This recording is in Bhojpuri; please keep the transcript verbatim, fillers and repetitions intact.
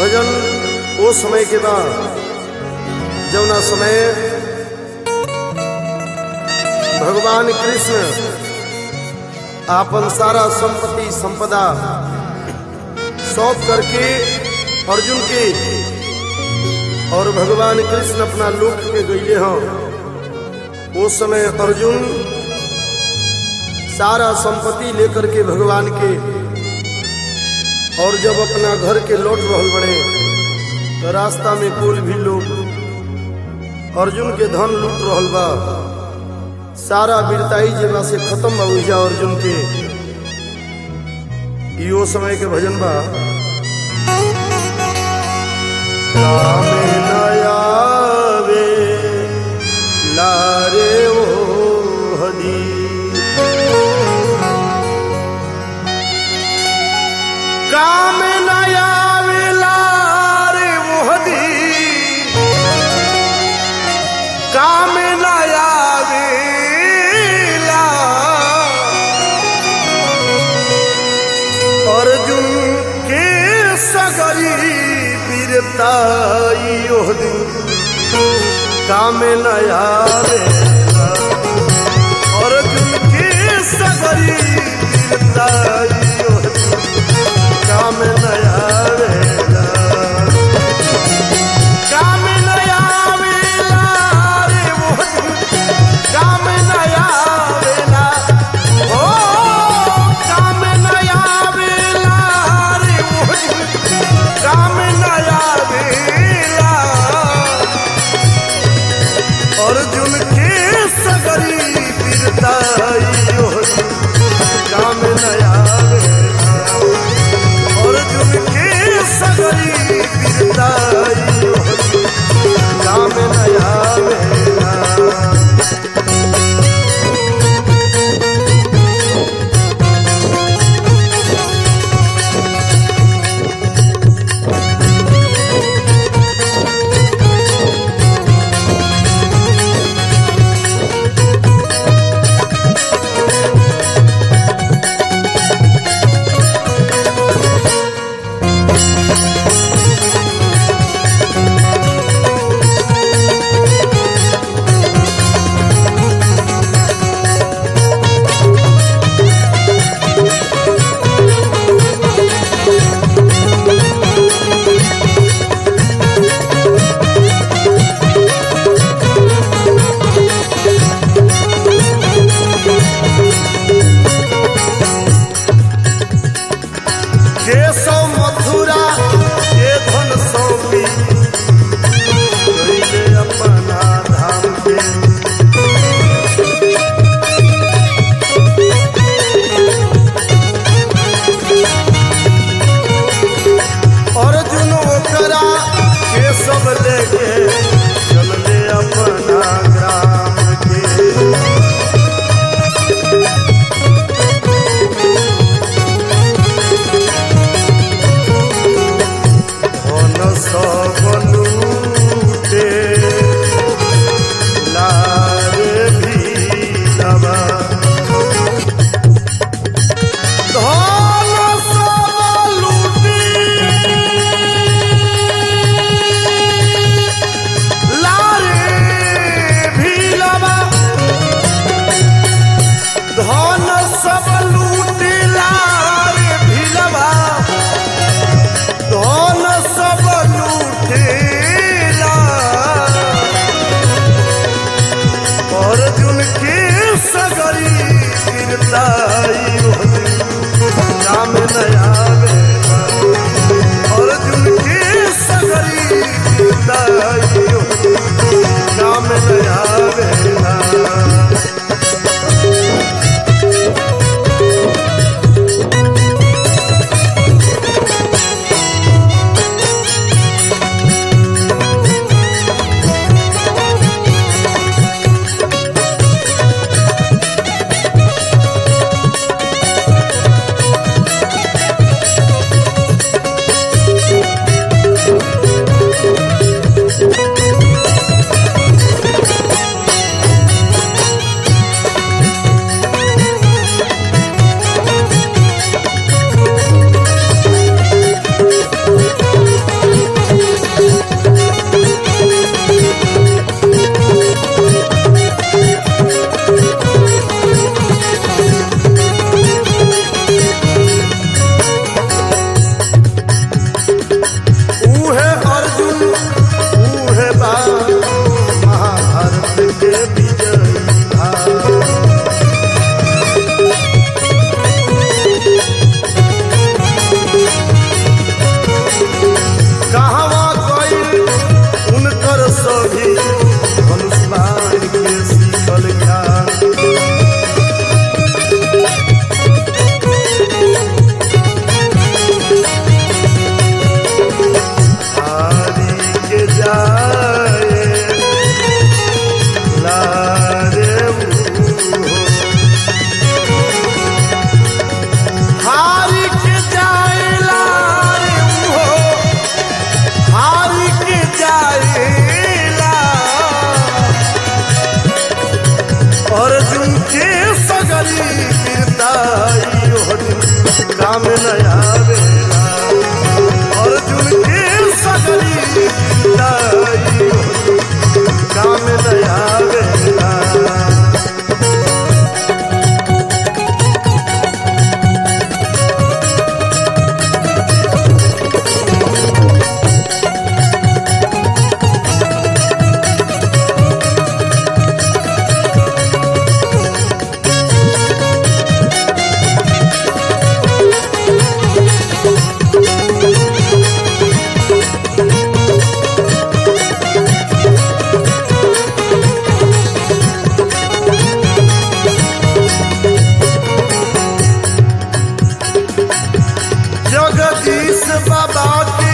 भजन वो समय के बाद जौना समय भगवान कृष्ण आपन सारा संपत्ति संपदा सौंप करके अर्जुन के और भगवान कृष्ण अपना लोक के गईले हैं। उस समय अर्जुन सारा संपत्ति लेकर के भगवान के और जब अपना घर के लौट रहल बड़े तो रास्ता में कोई भी लोग अर्जुन के धन लूट रहल बा। सारा वीरताई जेबा से खत्म बा उजा अर्जुन के। यो समय के भजन बा कामे नयावे लारे ओ हदी कामे नयावे लारे ओ हदी कामे नयावे ला अर्जुन के सगरी कामे नयावे अर्जुन के सगरी कामे नयावे कामे नयावे रे कामे नयावे ओ कामे नयावे रे कामे नयावे अर्जुन के सगरी वीरताई काम नयावे अर्जुन के सगरी वीरताई काम नयावे बाबा के